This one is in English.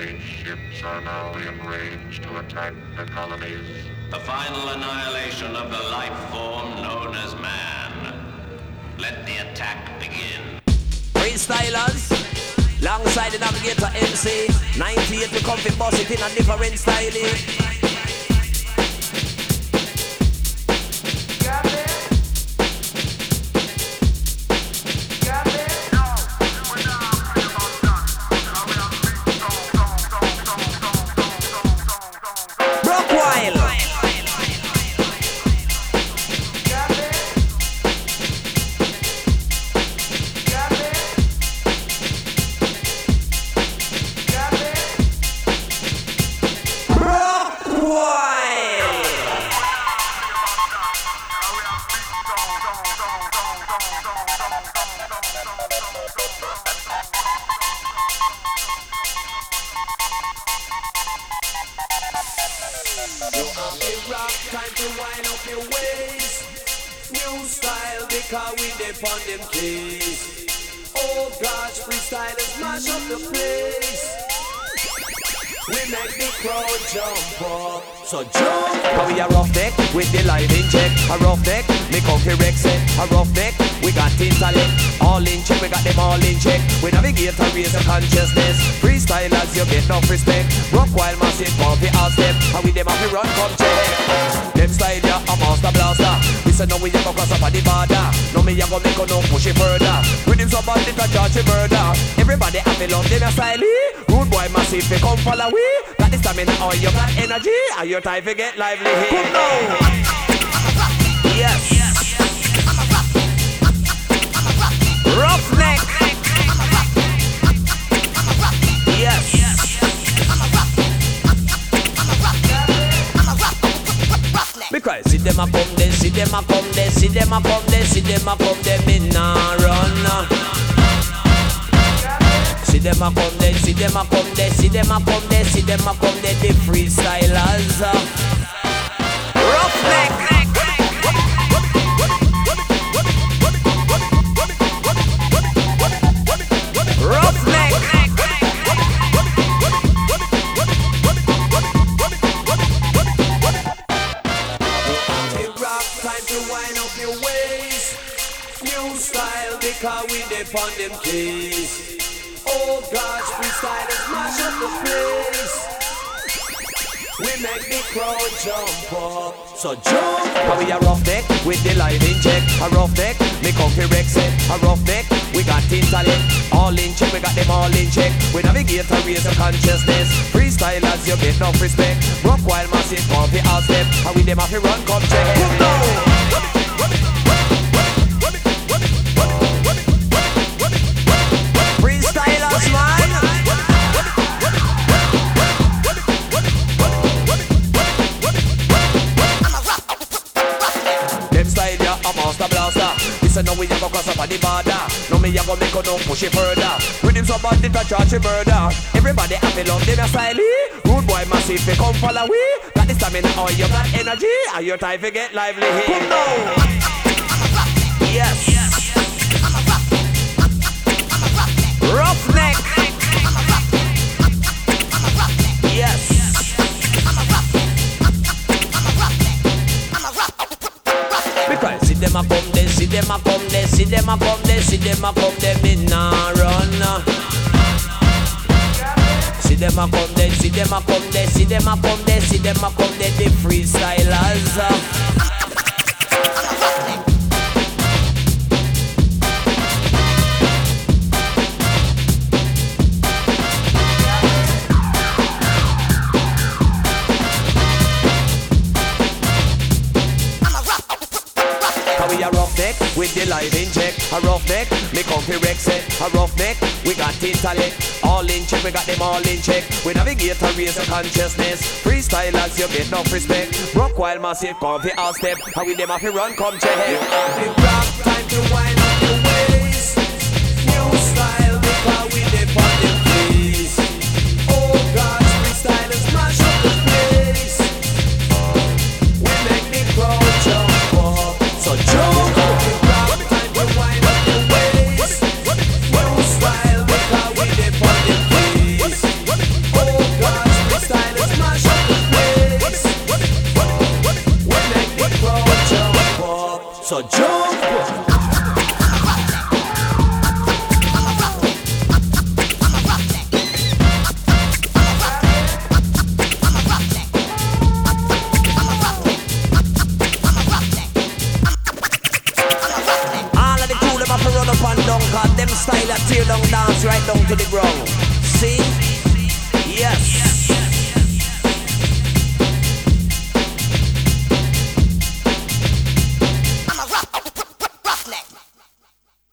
spaceships are now in range to attack the colonies. The final annihilation of the life form known as man. Let the attack begin. Freestylers, alongside the Navigator MC, 98 we come fi boss it in a different style. So jump, how we a rough neck with the live in check. A rough neck, me come fi Rex it. A rough neck, we got intellect. All in check, we got them all in check. We navigate and raise the consciousness. Freestylers, you get enough respect. Rock while massive, come fi ask them. How we them have to run, come check. Them style ya, a master blaster. We say no, we a go cross up at the border. No, me a go make no push it further. With him so bad, it a charge a murder. Everybody have to love them a style. Rude boy massive, they come follow we. Got the stamina or you got energy. Are your time to get lively here? Yes. Roughneck. Yes. Because see them a come there, see them a come there, see them a come there, see them a come there, me nah run. See them a come there, see them a come there, see them a come there, see them a come there, the freestylers. Roughneck. Roughneck. Rock, time to wind up your waist. New style because we dip on them keys. Oh gosh, freestylers mash up the place. We make the crowd jump up. So jump, how we a rough neck with the live in check. A rough neck, me come fi Rex it. A rough neck, we got intellect. All in check, we got them all in check. We navigate and raise the consciousness. Freestylers, you get enough respect. Rock while massive, come fi ask them. How we them have to run, come check. Freestylers, man. Them style ya a master blaster. We say no we a go cross up at the border. No me a go make no push it further. With him so bad it a charge a murder. Everybody have to love them a style. Rude boy massive they come follow we. Got the stamina or you got energy. Are your time to get lively here? Come now. Yes. Roughneck. Yes. Because see them a come there, see them a come there, see them a come there, see them a come there, me nah run. See them a come there, see them a come there, see them a come there, see them a come there, the freestylers. A rough neck with the live in check. A rough neck, me come fi Rex it. A rough neck, we got intellect. All in check, we got them all in check. We navigate and raise the consciousness. Freestylers, you get enough respect. Rock while massive, come fi all step. How we them have to run, come check. You have to rock, time to wind up your waist. New style, because we dip on them keys. Oh God, freestylers mash up the place. We make the crowd jump up. So jump. Oh So jump. All of the crew them up and run up and down, cause them style a tear down dance right down to the ground.